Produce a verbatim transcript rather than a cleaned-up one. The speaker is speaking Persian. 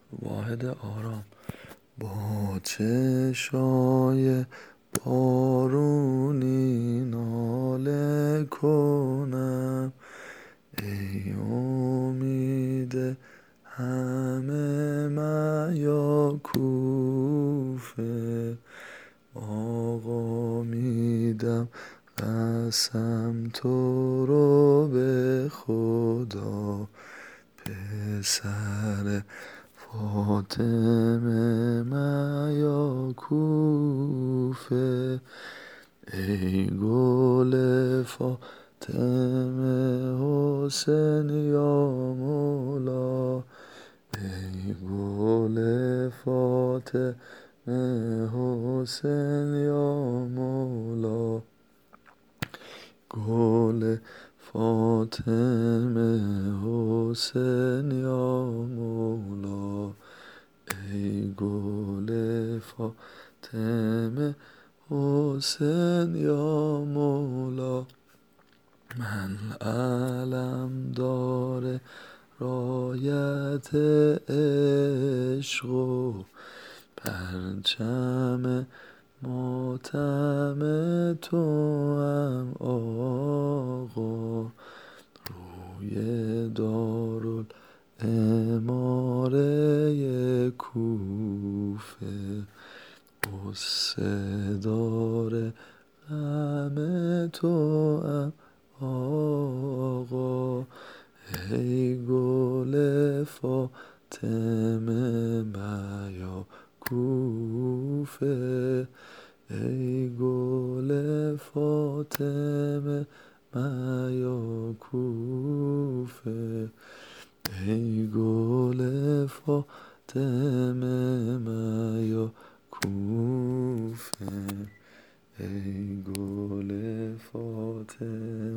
واحد آرام. با چشای بارونی ناله کنم، ای امید همه میاکوفه. آقا میدم قسم تو رو به خدا، پسر فاطمه میاکوفه. ای گل فاطمه حسین یا مولا، ای گل فاطمه حسین یا مولا. گل فاطمه حسین یا مولا، ای گل فاطمه حسین یا مولا. من علم داره رایت عشق و پرچم ماتم تو هم آقا، روی دارالعماره کوفه. قصه داره غم تو هم آقا، ای گل فاطمه میاکوفه. ای گل فاطمه میاکوفه، ای گل فاطمه میاکوفه، ای گل فاطمه